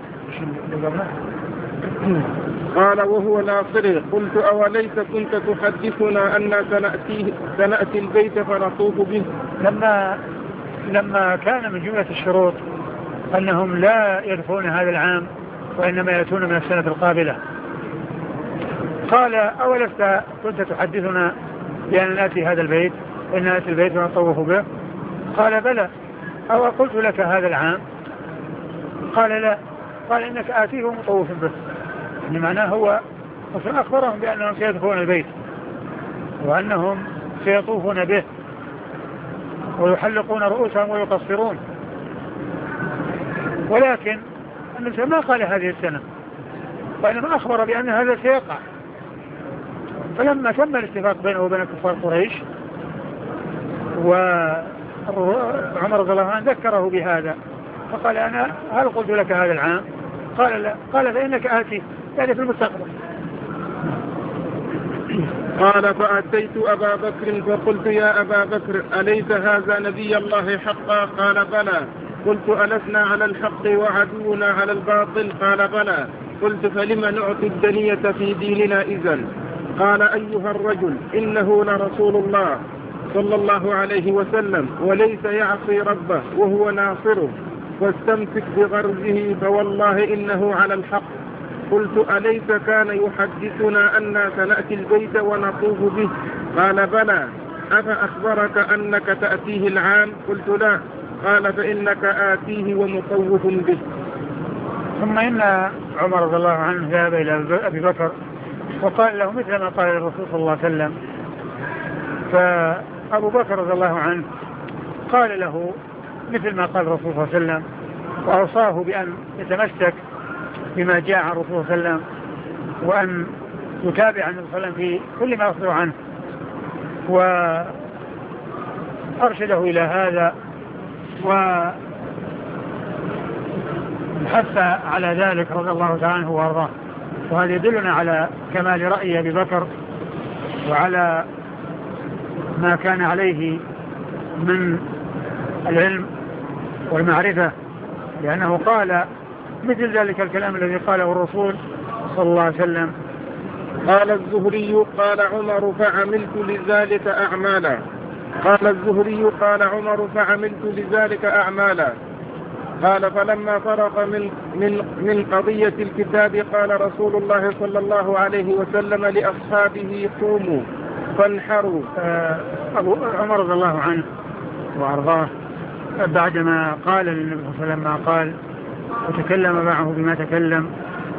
قال وهو ناصري قلت أوليس كنت تحدثنا أن سنأتي, سنأتي البيت فنطوف به. لما لما كان من جملة الشروط أنهم لا يدخلون هذا العام وإنما يأتون من السنة القابلة، قال أولست كنت تحدثنا بأن نأتي هذا البيت إن نأتي البيت ونطوف به؟ قال بلى. أو قلت لك هذا العام؟ قال لا. قال إنك آتيه ومطوف به، يعني معناه هو أخبرهم بأنهم سيدخلون البيت وأنهم سيطوفون به ويحلقون رؤوسهم ويقصرون، ولكن النبي ما قال هذه السنة، وإنما أخبر بأن هذا سيقع. فلما تم الاتفاق بينه وبين كفار قريش وعمر رضي الله عنه ذكره بهذا فقال أنا هل قلت لك هذا العام؟ قال لا. قال فإنك آتي يعني في المستقبل. قال فأتيت أبا بكر فقلت يا أبا بكر أليس هذا نبي الله حقا؟ قال بلى. قلت ألسنا على الحق وعدونا على الباطل؟ قال بلى. قلت فلم نعطي الدنية في ديننا إذن؟ قال أيها الرجل إنه لرسول الله صلى الله عليه وسلم وليس يعصي ربه وهو ناصره، فاستمسك بغرزه فوالله إنه على الحق. قلت أليس كان يحدثنا أننا سنأتي البيت ونطوف به؟ قال بلى. أفأخبرك أنك تأتيه العام؟ قلت لا. قال فإنك آتيه ومطوف به. ثم إن عمر رضي الله عنه ذهب إلى أبي بكر وقال له مثل ما قال الرسول صلى الله عليه وسلم، فأبو بكر رضي الله عنه قال له مثل ما قال الرسول صلى الله عليه وسلم وأوصاه بأن يتمسك بما جاء عن الرسول صلى الله عليه وسلم وأن يتابع النبي صلى الله عليه وسلم في كل ما يصدر عنه، وأرشده إلى هذا وحث على ذلك رضي الله تعالى عنه وارضاه. وهذا يدلنا على كمال رأي أبي بكر وعلى ما كان عليه من العلم والمعرفة، لأنه قال مثل ذلك الكلام الذي قاله الرسول صلى الله عليه وسلم. قال الزهري قال عمر فعملت لذلك أعمالا. قال الزهري قال عمر فعملت لذلك أعمالا. قال فلما فرغ من, من, من قضية الكتاب قال رسول الله صلى الله عليه وسلم لأصحابه قوموا فانحروا. أبو عمر رضي الله عنه وأرضاه بعدما قال للنبي صلى الله عليه وسلم ما قال وتكلم معه بما تكلم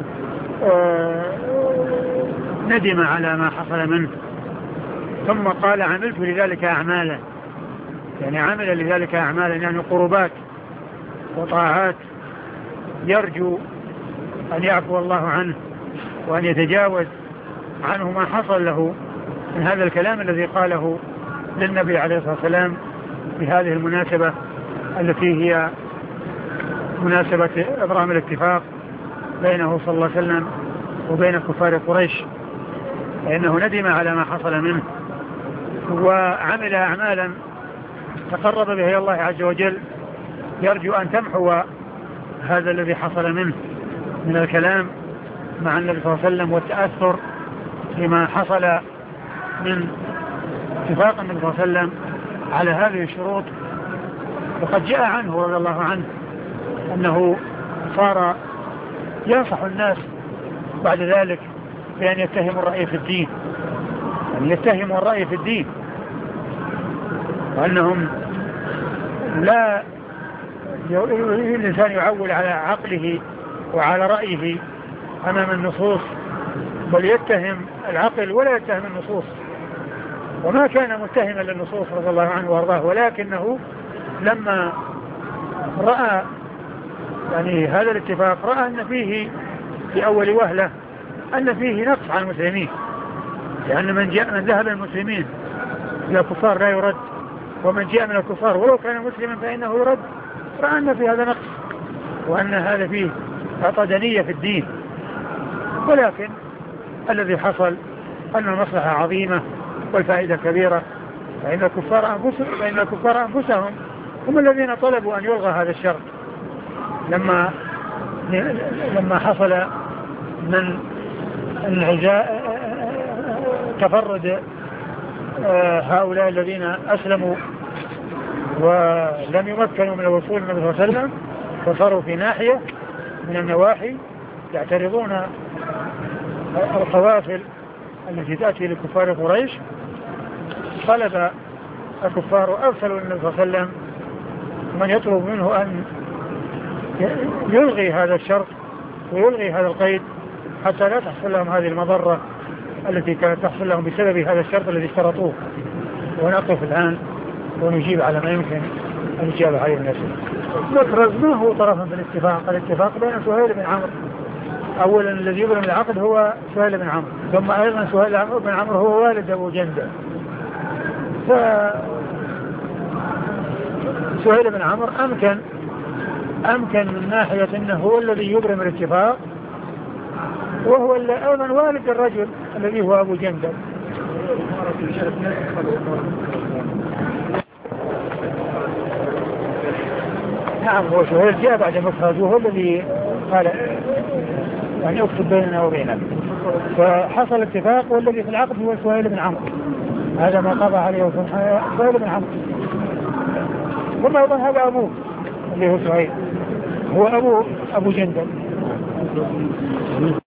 ندم على ما حصل منه، ثم قال عملت لذلك أعمالا، يعني عمل لذلك أعمالا يعني قربات وطاعات يرجو أن يعفو الله عنه وأن يتجاوز عنه ما حصل له من هذا الكلام الذي قاله للنبي عليه الصلاة والسلام بهذه المناسبة التي هي مناسبة إبرام الاتفاق بينه صلى الله عليه وسلم وبين كفار قريش، لأنه ندم على ما حصل منه وعمل أعمالا تقرب به الله عز وجل يرجو أن تمحو هذا الذي حصل منه من الكلام مع النبي صلى الله عليه وسلم والتأثر بما حصل من اتفاق النبي صلى الله عليه وسلم على هذه الشروط. وقد جاء عنه رضي الله عنه أنه صار ينصح الناس بعد ذلك بأن يتهموا الرأي في الدين، أن يتهموا الرأي في الدين، وأنهم لا الإنسان يعول على عقله وعلى رأيه أمام النصوص، بل يتهم العقل ولا يتهم النصوص. وما كان متهما للنصوص رضي الله عنه وارضاه، ولكنه لما رأى يعني هذا الاتفاق رأى أن فيه في أول وهلة أن فيه نقص على المسلمين، لأن من جاء من ذهب المسلمين إلى الكفار لا يرد، ومن جاء من الكفار ولو كان مسلما فإنه يرد. رأى أن في هذا نقص وأن هذا فيه عطدنية في الدين، ولكن الذي حصل أن المصلحة عظيمة والفائدة كبيرة، فإن الكفار أنفسهم, فإن الكفار أنفسهم هم الذين طلبوا أن يلغى هذا الشرط لما لما حصل من العزاء تفرد هؤلاء الذين أسلموا ولم يمكنوا من الوصول النبي صلى الله عليه وسلم، وصاروا في ناحية من النواحي يعترضون القوافل التي تأتي لكفار قريش. طلب الكفار أرسلوا النبي صلى الله عليه وسلم من يطلب منه أن يلغي هذا الشرط ويلغي هذا القيد حتى لا تحصل لهم هذه المضرة التي كانت تحصل لهم بسبب هذا الشرط الذي اشترطوه. ونقف الآن ونجيب على ما يمكن الإجابة عليه الناس. مخرج ما هو طرفا في الاتفاق، الاتفاق بين سهيل بن عمرو، أولا الذي يبرم العقد هو سهيل بن عمرو، ثم أيضا سهيل بن عمرو هو والد أبو جندل. فسهيل بن عمرو أمكن أمكن من ناحية أنه هو الذي يبرم الاتفاق، وهو أيضا والد الرجل الذي هو أبو جندل. نعم هو سهيل جاء بعد مخرج وهو الذي قال يعني اكتب بيننا وبينك، فحصل اتفاق والذي في العقد هو سهيل بن عمرو، هذا ما قضى عليه سهيل بن عمرو. ثم أيضا هذا أبوه اللي هو سهيل، هو أبو أبو جندل.